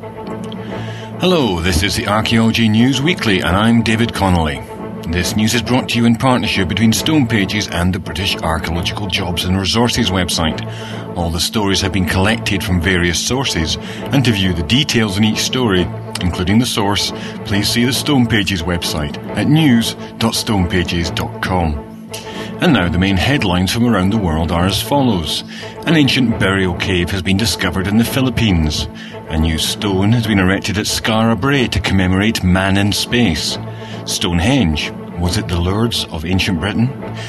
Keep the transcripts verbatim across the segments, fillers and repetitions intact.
Hello, this is the Archaeology News Weekly and I'm David Connolly. This news is brought to you in partnership between Stone Pages and the British Archaeological Jobs and Resources website. All the stories have been collected from various sources, and to view the details in each story, including the source, please see the Stone Pages website at news dot stone pages dot com. And now the main headlines from around the world are as follows. An ancient burial cave has been discovered in the Philippines. A new stone has been erected at Skara Brae to commemorate man in space. Stonehenge, was it the Lourdes of ancient Britain?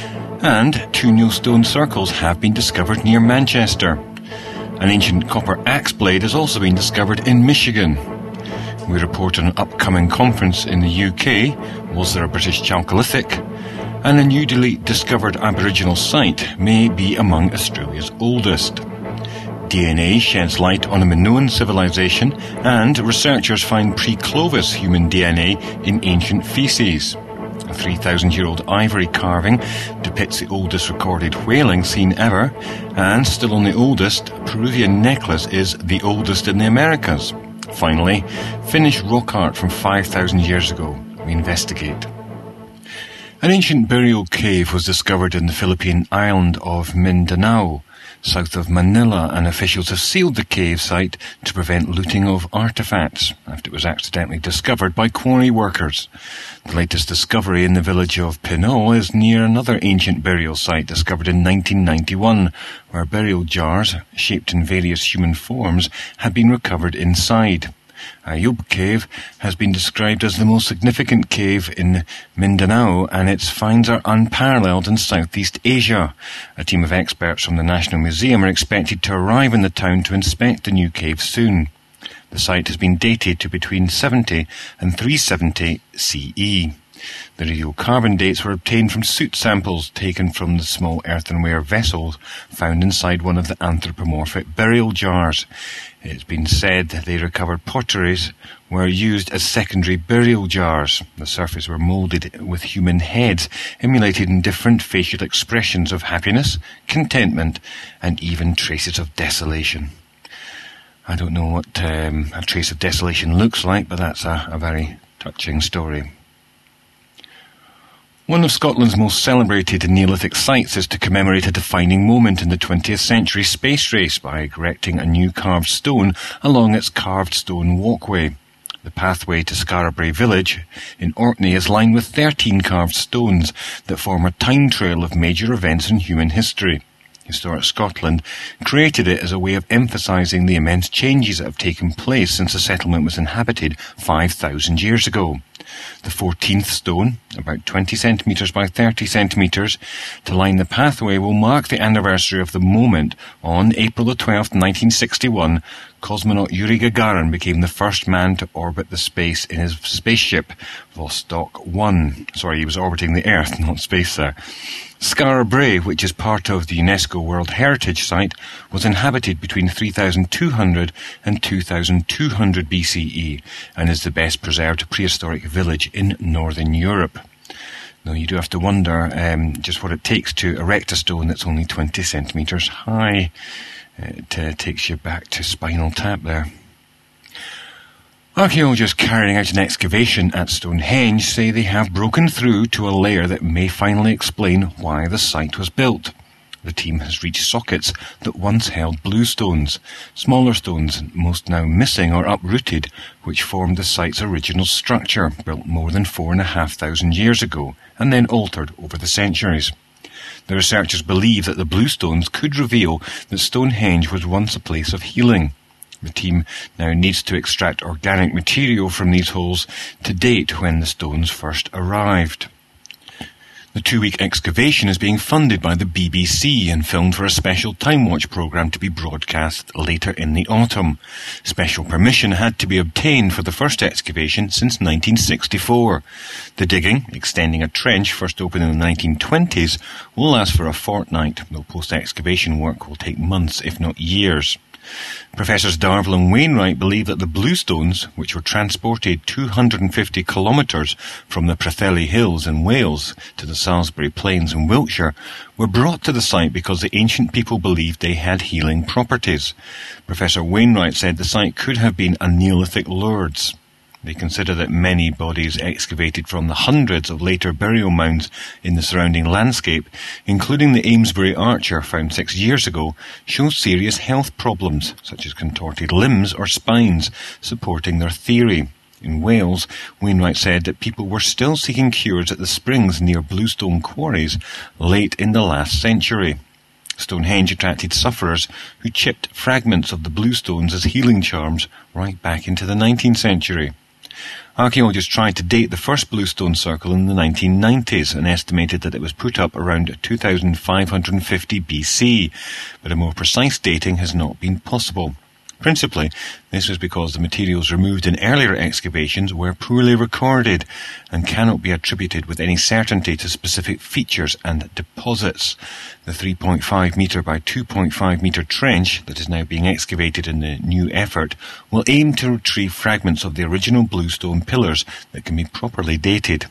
And two new stone circles have been discovered near Manchester. An ancient copper axe blade has also been discovered in Michigan. We report on an upcoming conference in the U K. Was there a British Chalcolithic? And a newly discovered Aboriginal site may be among Australia's oldest. D N A sheds light on a Minoan civilization, and researchers find pre-Clovis human D N A in ancient feces. A three thousand year old ivory carving depicts the oldest recorded whaling scene ever, and still on the oldest, a Peruvian necklace is the oldest in the Americas. Finally, Finnish rock art from five thousand years ago. We investigate. An ancient burial cave was discovered in the Philippine island of Mindanao, south of Manila, and officials have sealed the cave site to prevent looting of artefacts after it was accidentally discovered by quarry workers. The latest discovery in the village of Pinoy is near another ancient burial site discovered in nineteen ninety-one, where burial jars, shaped in various human forms, had been recovered inside. Ayub Cave has been described as the most significant cave in Mindanao, and its finds are unparalleled in Southeast Asia. A team of experts from the National Museum are expected to arrive in the town to inspect the new cave soon. The site has been dated to between seventy and three seventy C E. The radiocarbon dates were obtained from soot samples taken from the small earthenware vessels found inside one of the anthropomorphic burial jars. It's been said they recovered potteries were used as secondary burial jars. The surface were moulded with human heads, emulated in different facial expressions of happiness, contentment, and even traces of desolation. I don't know what um, a trace of desolation looks like, but that's a, a very touching story. One of Scotland's most celebrated Neolithic sites is to commemorate a defining moment in the twentieth century space race by erecting a new carved stone along its carved stone walkway. The pathway to Skara Brae village in Orkney is lined with thirteen carved stones that form a time trail of major events in human history. Historic Scotland created it as a way of emphasising the immense changes that have taken place since the settlement was inhabited five thousand years ago. The fourteenth stone, about twenty centimetres by thirty centimetres, to line the pathway will mark the anniversary of the moment on April the twelfth, nineteen sixty-one, cosmonaut Yuri Gagarin became the first man to orbit the space in his spaceship, Vostok one. Sorry, he was orbiting the Earth, not space there. Skara Brae, which is part of the UNESCO World Heritage Site, was inhabited between three thousand two hundred and two thousand two hundred B C E and is the best preserved prehistoric village in Northern Europe. Now, you do have to wonder um, just what it takes to erect a stone that's only twenty centimetres high. It uh, takes you back to Spinal Tap there. Archaeologists carrying out an excavation at Stonehenge say they have broken through to a layer that may finally explain why the site was built. The team has reached sockets that once held blue stones, smaller stones, most now missing or uprooted, which formed the site's original structure, built more than four and a half thousand years ago, and then altered over the centuries. The researchers believe that the blue stones could reveal that Stonehenge was once a place of healing. The team now needs to extract organic material from these holes to date when the stones first arrived. The two-week excavation is being funded by the B B C and filmed for a special Time Watch programme to be broadcast later in the autumn. Special permission had to be obtained for the first excavation since nineteen sixty-four. The digging, extending a trench first opened in the nineteen twenties, will last for a fortnight, though post-excavation work will take months, if not years. Professors Darvill and Wainwright believe that the bluestones, which were transported two hundred fifty kilometres from the Prathelly Hills in Wales to the Salisbury Plains in Wiltshire, were brought to the site because the ancient people believed they had healing properties. Professor Wainwright said the site could have been a Neolithic Lourdes. They consider that many bodies excavated from the hundreds of later burial mounds in the surrounding landscape, including the Amesbury Archer found six years ago, show serious health problems, such as contorted limbs or spines, supporting their theory. In Wales, Wainwright said that people were still seeking cures at the springs near bluestone quarries late in the last century. Stonehenge attracted sufferers who chipped fragments of the bluestones as healing charms right back into the nineteenth century. Archaeologists tried to date the first bluestone circle in the nineteen nineties and estimated that it was put up around two thousand five hundred fifty B C, but a more precise dating has not been possible. Principally, this was because the materials removed in earlier excavations were poorly recorded and cannot be attributed with any certainty to specific features and deposits. The three point five metre by two point five metre trench that is now being excavated in the new effort will aim to retrieve fragments of the original bluestone pillars that can be properly dated.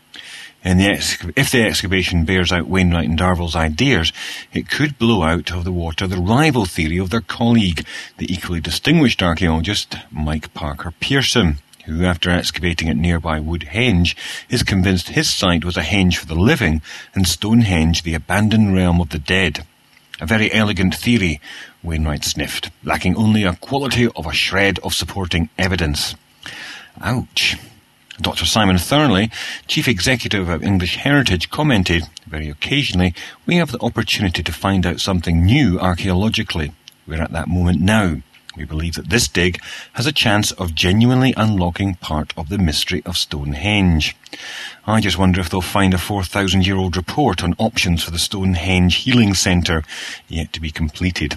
In the ex- if the excavation bears out Wainwright and Darvill's ideas, it could blow out of the water the rival theory of their colleague, the equally distinguished archaeologist Mike Parker Pearson, who, after excavating at nearby Woodhenge, is convinced his site was a henge for the living and Stonehenge the abandoned realm of the dead. A very elegant theory, Wainwright sniffed, lacking only a quality of a shred of supporting evidence. Ouch. Doctor Simon Thornley, Chief Executive of English Heritage, commented, very occasionally, we have the opportunity to find out something new archaeologically. We're at that moment now. We believe that this dig has a chance of genuinely unlocking part of the mystery of Stonehenge. I just wonder if they'll find a four thousand year old report on options for the Stonehenge Healing Centre, yet to be completed.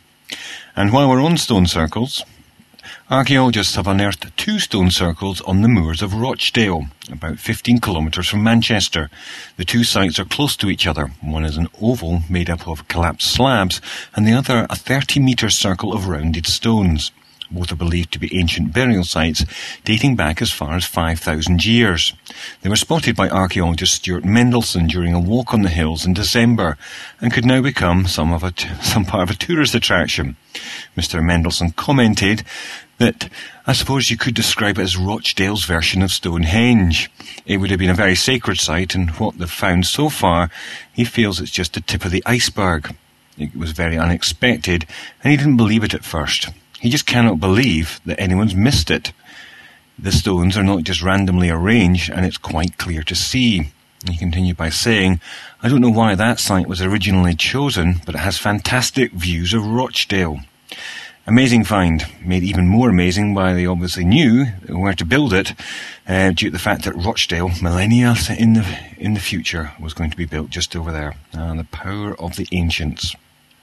And while we're on stone circles, archaeologists have unearthed two stone circles on the moors of Rochdale, about fifteen kilometres from Manchester. The two sites are close to each other. One is an oval made up of collapsed slabs, and the other a thirty metre circle of rounded stones. Both are believed to be ancient burial sites, dating back as far as five thousand years. They were spotted by archaeologist Stuart Mendelson during a walk on the hills in December, and could now become some of a t- some part of a tourist attraction. Mister Mendelson commented that, I suppose you could describe it as Rochdale's version of Stonehenge. It would have been a very sacred site, and what they've found so far, he feels it's just the tip of the iceberg. It was very unexpected, and he didn't believe it at first. He just cannot believe that anyone's missed it. The stones are not just randomly arranged, and it's quite clear to see. He continued by saying, I don't know why that site was originally chosen, but it has fantastic views of Rochdale. Amazing find, made even more amazing by they obviously knew where to build it, uh, due to the fact that Rochdale, millennia in the in the future, was going to be built just over there. Ah, the power of the ancients.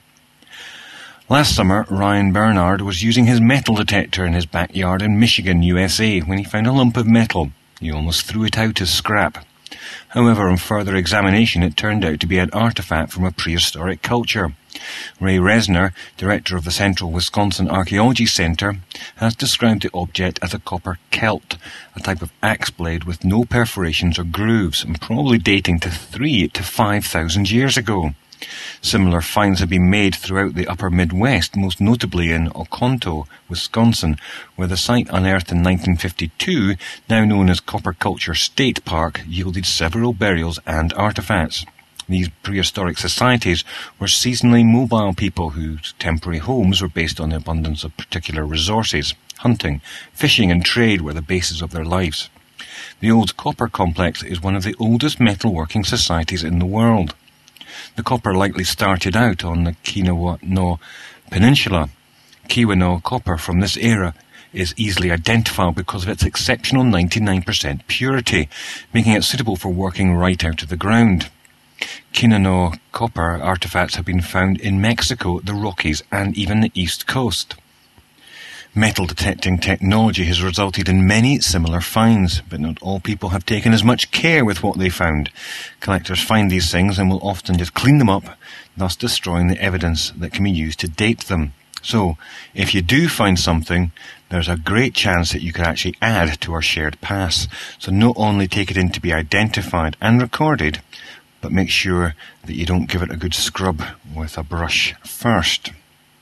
Last summer, Ryan Bernard was using his metal detector in his backyard in Michigan, U S A, when he found a lump of metal. He almost threw it out as scrap. However, on further examination, it turned out to be an artifact from a prehistoric culture. Ray Resner, director of the Central Wisconsin Archaeology Center, has described the object as a copper celt, a type of axe blade with no perforations or grooves, and probably dating to three to five thousand years ago. Similar finds have been made throughout the upper Midwest, most notably in Oconto, Wisconsin, where the site unearthed in nineteen fifty-two, now known as Copper Culture State Park, yielded several burials and artifacts. These prehistoric societies were seasonally mobile people whose temporary homes were based on the abundance of particular resources. Hunting, fishing and trade were the basis of their lives. The old copper complex is one of the oldest metalworking societies in the world. The copper likely started out on the Keweenaw Peninsula. Keweenaw copper from this era is easily identifiable because of its exceptional ninety-nine percent purity, making it suitable for working right out of the ground. Keweenaw copper artifacts have been found in Mexico, the Rockies, and even the East Coast. Metal detecting technology has resulted in many similar finds, but not all people have taken as much care with what they found. Collectors find these things and will often just clean them up, thus destroying the evidence that can be used to date them. So, if you do find something, there's a great chance that you could actually add to our shared past. So not only take it in to be identified and recorded, but make sure that you don't give it a good scrub with a brush first.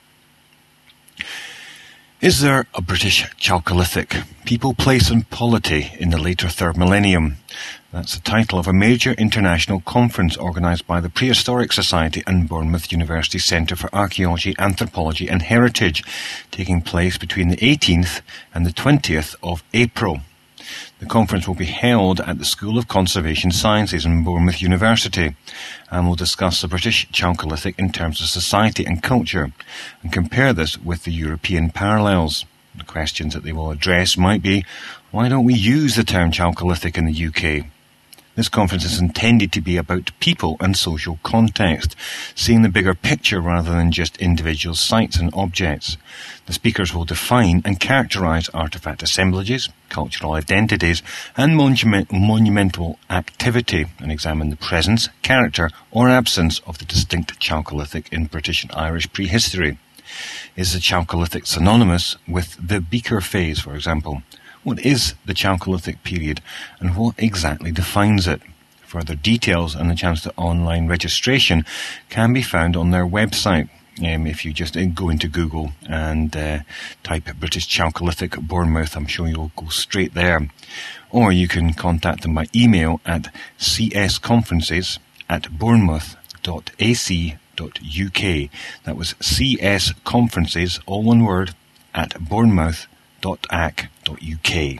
Is there a British Chalcolithic? People, Place and Polity in the Later Third Millennium. That's the title of a major international conference organised by the Prehistoric Society and Bournemouth University Centre for Archaeology, Anthropology and Heritage, taking place between the eighteenth and the twentieth of April. The conference will be held at the School of Conservation Sciences in Bournemouth University and will discuss the British Chalcolithic in terms of society and culture and compare this with the European parallels. The questions that they will address might be, why don't we use the term Chalcolithic in the U K? This conference is intended to be about people and social context, seeing the bigger picture rather than just individual sites and objects. The speakers will define and characterise artefact assemblages, cultural identities and monument, monumental activity and examine the presence, character or absence of the distinct Chalcolithic in British and Irish prehistory. Is the Chalcolithic synonymous with the Beaker phase, for example? What is the Chalcolithic period and what exactly defines it? Further details and the chance to online registration can be found on their website. Um, if you just go into Google and uh, type British Chalcolithic Bournemouth, I'm sure you'll go straight there. Or you can contact them by email at csconferences at bournemouth dot a c dot u k. That was csconferences, all one word, at bournemouth dot a c dot u k.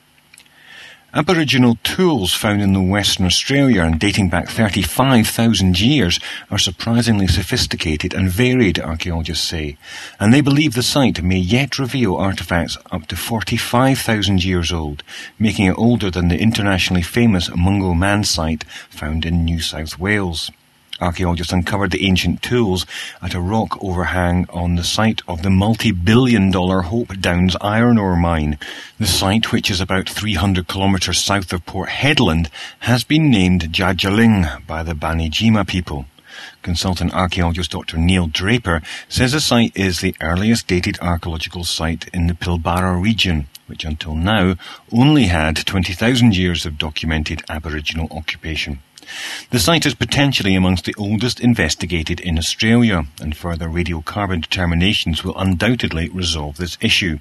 Aboriginal tools found in the Western Australia and dating back thirty-five thousand years are surprisingly sophisticated and varied, archaeologists say, and they believe the site may yet reveal artefacts up to forty-five thousand years old, making it older than the internationally famous Mungo Man site found in New South Wales. Archaeologists uncovered the ancient tools at a rock overhang on the site of the multi-billion dollar Hope Downs iron ore mine. The site, which is about three hundred kilometres south of Port Hedland, has been named Jajaling by the Banijima people. Consultant archaeologist Doctor Neil Draper says the site is the earliest dated archaeological site in the Pilbara region, which until now only had twenty thousand years of documented Aboriginal occupation. The site is potentially amongst the oldest investigated in Australia, and further radiocarbon determinations will undoubtedly resolve this issue.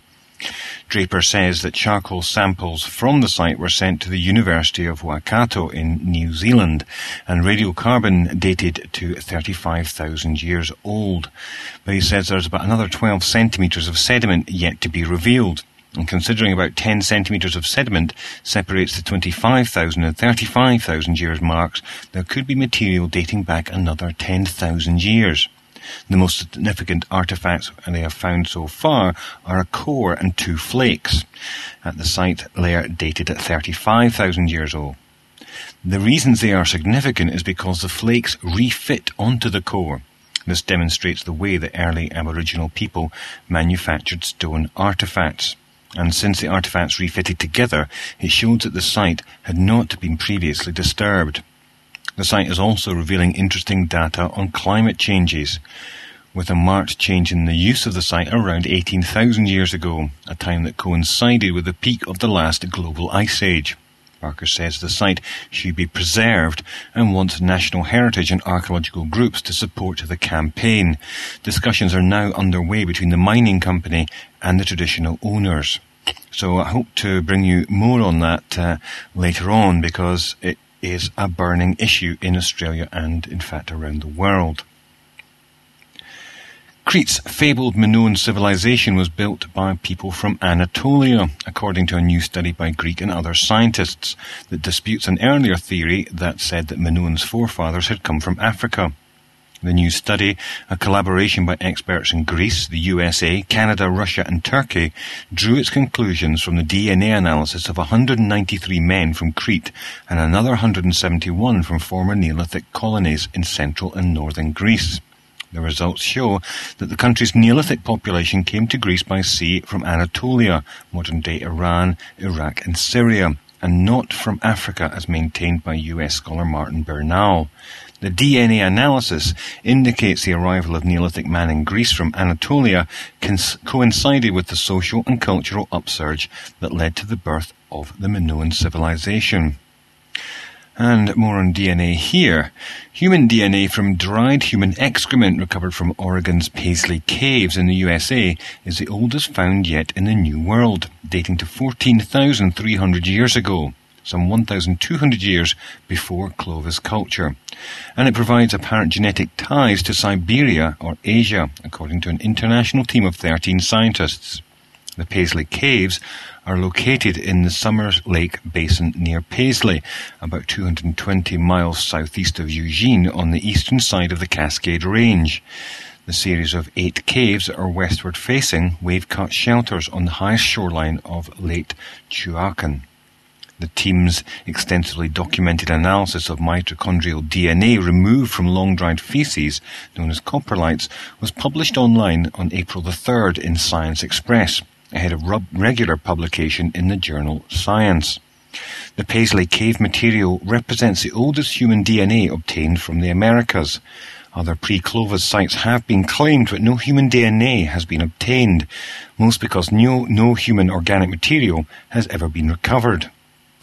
Draper says that charcoal samples from the site were sent to the University of Waikato in New Zealand, and radiocarbon dated to thirty-five thousand years old. But he says there's about another twelve centimetres of sediment yet to be revealed. And considering about ten centimetres of sediment separates the twenty-five thousand and thirty-five thousand years marks, there could be material dating back another ten thousand years. The most significant artefacts they have found so far are a core and two flakes at the site layer dated at thirty-five thousand years old. The reasons they are significant is because the flakes refit onto the core. This demonstrates the way that early Aboriginal people manufactured stone artefacts. And since the artefacts refitted together, it showed that the site had not been previously disturbed. The site is also revealing interesting data on climate changes, with a marked change in the use of the site around eighteen thousand years ago, a time that coincided with the peak of the last global ice age. Barker says the site should be preserved and wants national heritage and archaeological groups to support the campaign. Discussions are now underway between the mining company and the traditional owners. So I hope to bring you more on that uh, later on, because it is a burning issue in Australia and, in fact, around the world. Crete's fabled Minoan civilization was built by people from Anatolia, according to a new study by Greek and other scientists that disputes an earlier theory that said that Minoan's forefathers had come from Africa. The new study, a collaboration by experts in Greece, the U S A, Canada, Russia and Turkey, drew its conclusions from the D N A analysis of one hundred ninety-three men from Crete and another one hundred seventy-one from former Neolithic colonies in central and northern Greece. The results show that the country's Neolithic population came to Greece by sea from Anatolia, modern-day Iran, Iraq and Syria, and not from Africa as maintained by U S scholar Martin Bernal. The D N A analysis indicates the arrival of Neolithic man in Greece from Anatolia coincided with the social and cultural upsurge that led to the birth of the Minoan civilization. And more on D N A here. Human D N A from dried human excrement recovered from Oregon's Paisley Caves in the U S A is the oldest found yet in the New World, dating to fourteen thousand three hundred years ago, some one thousand two hundred years before Clovis culture. And it provides apparent genetic ties to Siberia or Asia, according to an international team of thirteen scientists. The Paisley Caves are located in the Summer Lake Basin near Paisley, about two hundred twenty miles southeast of Eugene on the eastern side of the Cascade Range. The series of eight caves are westward-facing, wave-cut shelters on the highest shoreline of Lake Chuacan. The team's extensively documented analysis of mitochondrial D N A removed from long-dried feces, known as coprolites, was published online on April the third in Science Express, ahead of regular publication in the journal Science. The Paisley Cave material represents the oldest human D N A obtained from the Americas. Other pre-Clovis sites have been claimed, but no human D N A has been obtained, most because no, no human organic material has ever been recovered.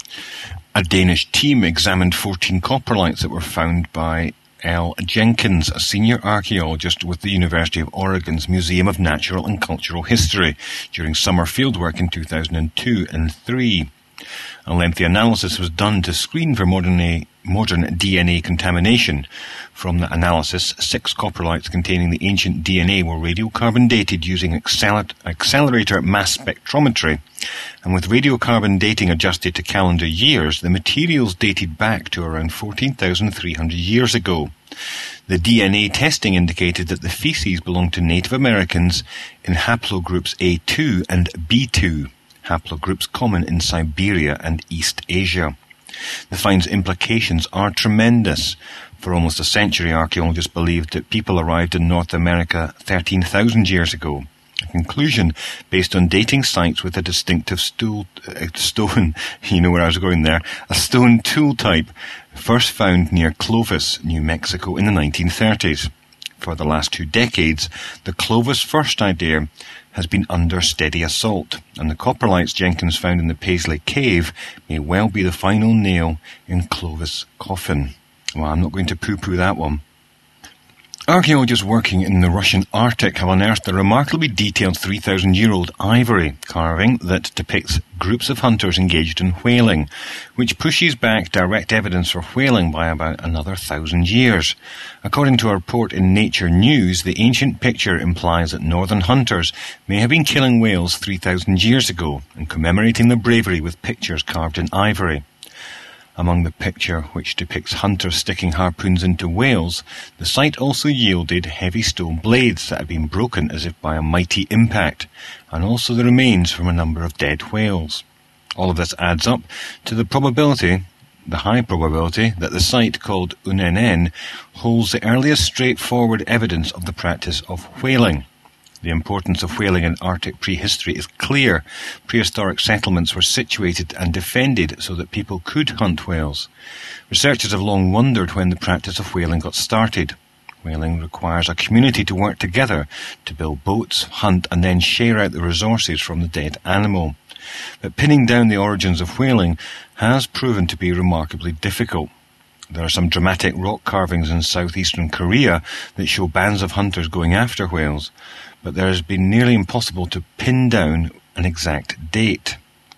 A Danish team examined fourteen coprolites that were found by L. Jenkins, a senior archaeologist with the University of Oregon's Museum of Natural and Cultural History, during summer fieldwork in two thousand two and three. A lengthy analysis was done to screen for modern, a, modern D N A contamination. From the analysis, six coprolites containing the ancient D N A were radiocarbon dated using acceler- accelerator mass spectrometry, and with radiocarbon dating adjusted to calendar years, the materials dated back to around fourteen thousand three hundred years ago. The D N A testing indicated that the feces belonged to Native Americans in haplogroups A two and B two. Haplogroups common in Siberia and East Asia. The find's implications are tremendous. For almost a century, archaeologists believed that people arrived in North America thirteen thousand years ago. A conclusion based on dating sites with a distinctive stool, uh, stone, you know where I was going there, a stone tool type, first found near Clovis, New Mexico in the nineteen thirties. For the last two decades, the Clovis first idea has been under steady assault, and the coprolites Jenkins found in the Paisley Cave may well be the final nail in Clovis' coffin. Well, I'm not going to poo-poo that one. Archaeologists working in the Russian Arctic have unearthed a remarkably detailed three thousand year old ivory carving that depicts groups of hunters engaged in whaling, which pushes back direct evidence for whaling by about another thousand years. According to a report in Nature News, the ancient picture implies that northern hunters may have been killing whales three thousand years ago and commemorating their bravery with pictures carved in ivory. Among the picture, which depicts hunters sticking harpoons into whales, the site also yielded heavy stone blades that had been broken as if by a mighty impact, and also the remains from a number of dead whales. All of this adds up to the probability, the high probability, that the site, called Unenen, holds the earliest straightforward evidence of the practice of whaling. The importance of whaling in Arctic prehistory is clear. Prehistoric settlements were situated and defended so that people could hunt whales. Researchers have long wondered when the practice of whaling got started. Whaling requires a community to work together to build boats, hunt, and then share out the resources from the dead animal. But pinning down the origins of whaling has proven to be remarkably difficult. There are some dramatic rock carvings in southeastern Korea that show bands of hunters going after whales, but there has been nearly impossible to pin down an exact date.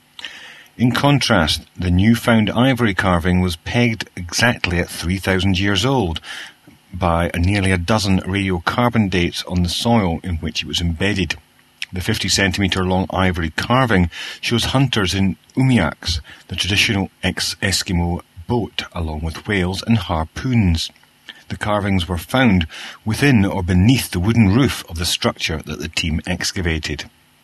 In contrast, the newfound ivory carving was pegged exactly at three thousand years old by nearly a dozen radiocarbon dates on the soil in which it was embedded. The fifty centimetre long ivory carving shows hunters in umiaks, the traditional ex-Eskimo boat, along with whales and harpoons. The carvings were found within or beneath the wooden roof of the structure that the team excavated.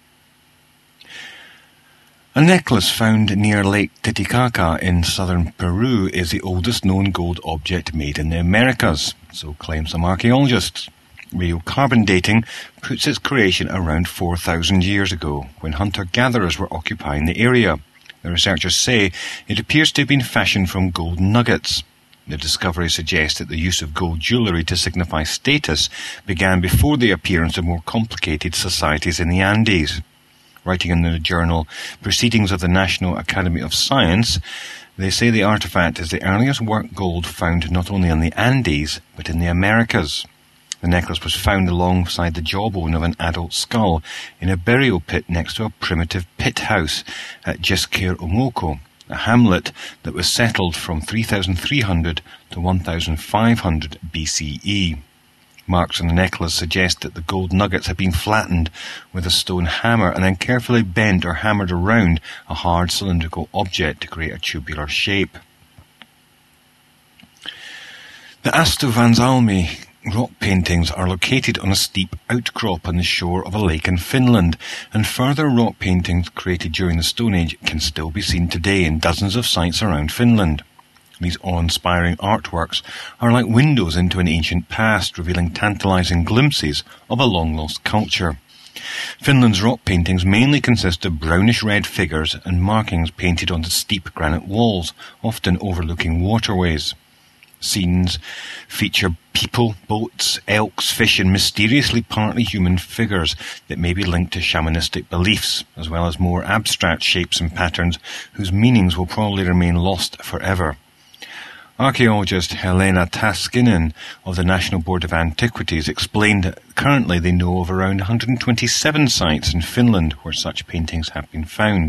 A necklace found near Lake Titicaca in southern Peru is the oldest known gold object made in the Americas, so claim some archaeologists. Radiocarbon dating puts its creation around four thousand years ago, when hunter-gatherers were occupying the area. The researchers say it appears to have been fashioned from gold nuggets. The discovery suggests that the use of gold jewellery to signify status began before the appearance of more complicated societies in the Andes. Writing in the journal Proceedings of the National Academy of Science, they say the artefact is the earliest worked gold found not only in the Andes, but in the Americas. The necklace was found alongside the jawbone of an adult skull in a burial pit next to a primitive pit house at Jisquiromoko, a hamlet that was settled from three thousand three hundred to one thousand five hundred B C E. Marks on the necklace suggest that the gold nuggets had been flattened with a stone hammer and then carefully bent or hammered around a hard cylindrical object to create a tubular shape. The Astuvansalmi rock paintings are located on a steep outcrop on the shore of a lake in Finland, and further rock paintings created during the Stone Age can still be seen today in dozens of sites around Finland. These awe-inspiring artworks are like windows into an ancient past, revealing tantalizing glimpses of a long-lost culture. Finland's rock paintings mainly consist of brownish-red figures and markings painted onto steep granite walls, often overlooking waterways. Scenes feature people, boats, elks, fish, and mysteriously partly human figures that may be linked to shamanistic beliefs, as well as more abstract shapes and patterns whose meanings will probably remain lost forever. Archaeologist Helena Taskinen of the National Board of Antiquities explained that currently they know of around one hundred twenty-seven sites in Finland where such paintings have been found.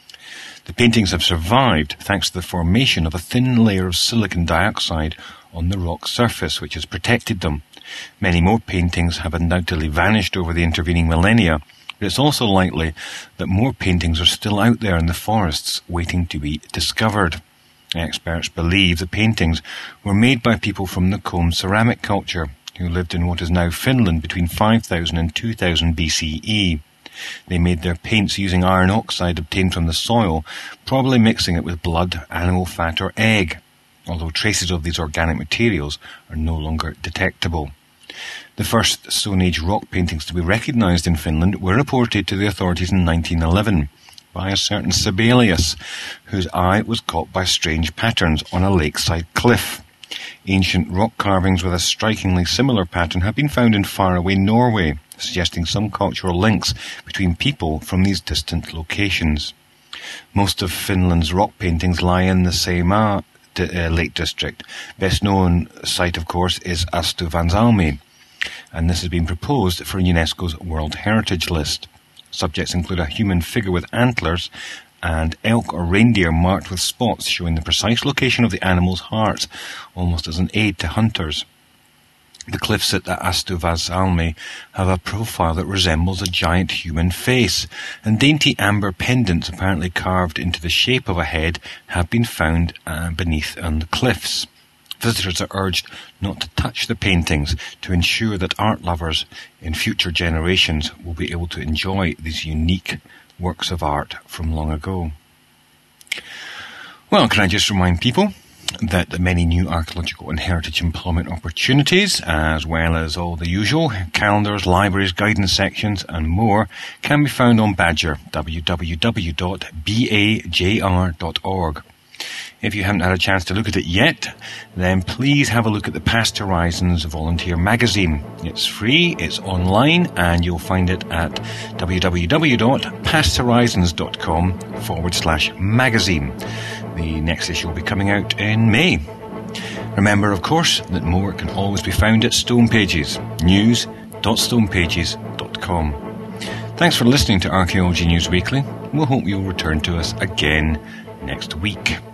The paintings have survived thanks to the formation of a thin layer of silicon dioxide on the rock surface, which has protected them. Many more paintings have undoubtedly vanished over the intervening millennia, but it's also likely that more paintings are still out there in the forests waiting to be discovered. Experts believe the paintings were made by people from the Combe ceramic culture, who lived in what is now Finland between five thousand and two thousand B C E. They made their paints using iron oxide obtained from the soil, probably mixing it with blood, animal fat or egg, although traces of these organic materials are no longer detectable. The first Stone Age rock paintings to be recognised in Finland were reported to the authorities in nineteen eleven by a certain Sibelius, whose eye was caught by strange patterns on a lakeside cliff. Ancient rock carvings with a strikingly similar pattern have been found in faraway Norway, suggesting some cultural links between people from these distant locations. Most of Finland's rock paintings lie in the Saimaa uh, Lake District. Best known site, of course, is Astuvansalmi, and this has been proposed for UNESCO's World Heritage List. Subjects include a human figure with antlers and elk or reindeer marked with spots showing the precise location of the animal's heart, almost as an aid to hunters. The cliffs at the Astuvansalmi have a profile that resembles a giant human face, and dainty amber pendants apparently carved into the shape of a head have been found uh, beneath on the cliffs. Visitors are urged not to touch the paintings to ensure that art lovers in future generations will be able to enjoy these unique works of art from long ago. Well, can I just remind people that the many new archaeological and heritage employment opportunities, as well as all the usual calendars, libraries, guidance sections and more, can be found on Badger, w w w dot bajr dot org. If you haven't had a chance to look at it yet, then please have a look at the Past Horizons Volunteer magazine. It's free, it's online, and you'll find it at w w w dot past horizons dot com forward slash magazine. The next issue will be coming out in May. Remember, of course, that more can always be found at Stone Pages, news dot stone pages dot com. Thanks for listening to Archaeology News Weekly. We'll hope you'll return to us again next week.